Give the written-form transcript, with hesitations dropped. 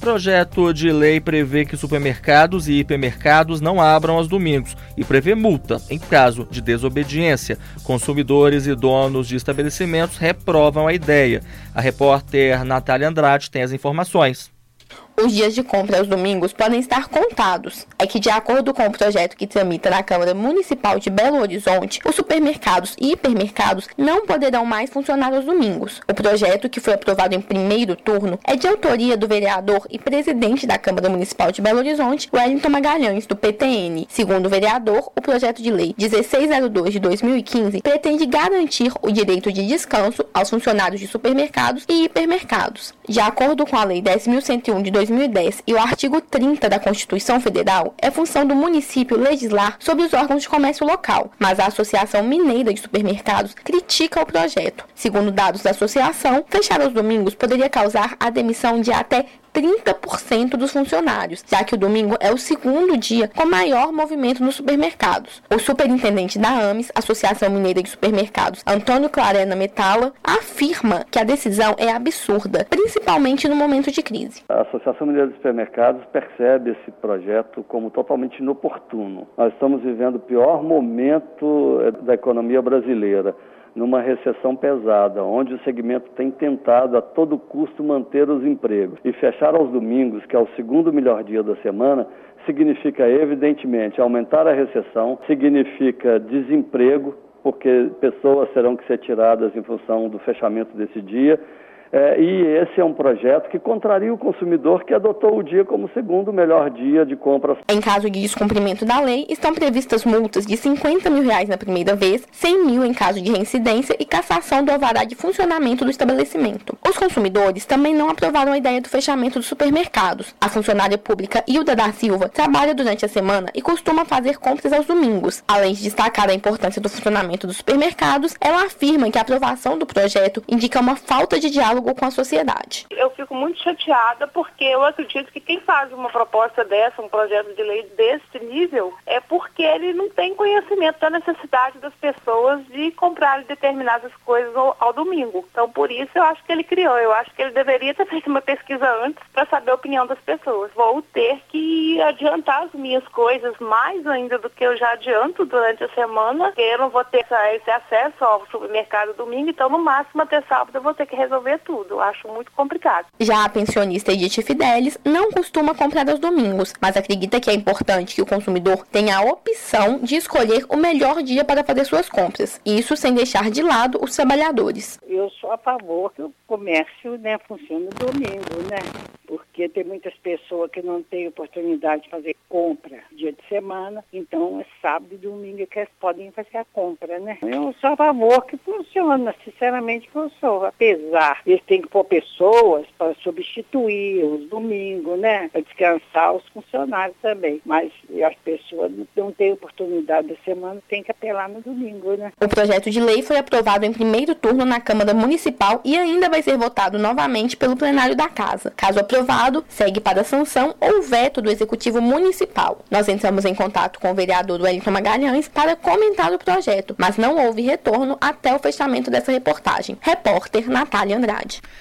Projeto de lei prevê que supermercados e hipermercados não abram aos domingos e prevê multa em caso de desobediência. Consumidores e donos de estabelecimentos reprovam a ideia. A repórter Natália Andrade tem as informações. Os dias de compra aos domingos podem estar contados. É que, de acordo com o projeto que tramita na Câmara Municipal de Belo Horizonte, os supermercados e hipermercados não poderão mais funcionar aos domingos. O projeto, que foi aprovado em primeiro turno, é de autoria do vereador e presidente da Câmara Municipal de Belo Horizonte, Wellington Magalhães, do PTN. Segundo o vereador, o projeto de lei 1602 de 2015 pretende garantir o direito de descanso aos funcionários de supermercados e hipermercados. De acordo com a Lei 10.101 de 2010 e o artigo 30 da Constituição Federal, é função do município legislar sobre os órgãos de comércio local, mas a Associação Mineira de Supermercados critica o projeto. Segundo dados da associação, fechar aos domingos poderia causar a demissão de até 30% dos funcionários, já que o domingo é o segundo dia com maior movimento nos supermercados. O superintendente da AMES, Associação Mineira de Supermercados, Antônio Clarena Metala, afirma que a decisão é absurda, principalmente no momento de crise. A Associação Mineira de Supermercados percebe esse projeto como totalmente inoportuno. Nós estamos vivendo o pior momento da economia brasileira, numa recessão pesada, onde o segmento tem tentado a todo custo manter os empregos. E fechar aos domingos, que é o segundo melhor dia da semana, significa evidentemente aumentar a recessão, significa desemprego, porque pessoas terão que ser tiradas em função do fechamento desse dia. E esse é um projeto que contraria o consumidor, que adotou o dia como segundo melhor dia de compras. Em caso de descumprimento da lei, estão previstas multas de R$50 mil na primeira vez, R$100 mil em caso de reincidência e cassação do alvará de funcionamento do estabelecimento. Os consumidores também não aprovaram a ideia do fechamento dos supermercados. A funcionária pública Hilda da Silva trabalha durante a semana e costuma fazer compras aos domingos. Além de destacar a importância do funcionamento dos supermercados, ela afirma que a aprovação do projeto indica uma falta de diálogo com a sociedade. Eu fico muito chateada porque eu acredito que quem faz uma proposta dessa, um projeto de lei desse nível, é porque ele não tem conhecimento da necessidade das pessoas de comprar determinadas coisas ao domingo. Então, por isso, eu acho que ele criou. Eu acho que ele deveria ter feito uma pesquisa antes para saber a opinião das pessoas. Vou ter que adiantar as minhas coisas mais ainda do que eu já adianto durante a semana, porque eu não vou ter esse acesso ao supermercado domingo, então, no máximo, até sábado, eu vou ter que resolver tudo. Eu acho muito complicado. Já a pensionista Edith Fidelis não costuma comprar aos domingos, mas acredita que é importante que o consumidor tenha a opção de escolher o melhor dia para fazer suas compras. Isso sem deixar de lado os trabalhadores. Eu sou a favor que o comércio, funcione no domingo, porque tem muitas pessoas que não têm oportunidade de fazer compra dia de semana, então é sábado e domingo que eles podem fazer a compra, Eu sou a favor que funcione, sinceramente que eu sou, apesar eles têm que pôr pessoas para substituir os domingos, para descansar os funcionários também, mas as pessoas não têm oportunidade da semana, tem que apelar no domingo, O projeto de lei foi aprovado em primeiro turno na Câmara Municipal e ainda vai ser votado novamente pelo plenário da Casa. Caso aprovado, segue para a sanção ou veto do Executivo Municipal. Nós entramos em contato com o vereador Wellington Magalhães para comentar o projeto, mas não houve retorno até o fechamento dessa reportagem. Repórter Natália Andrade.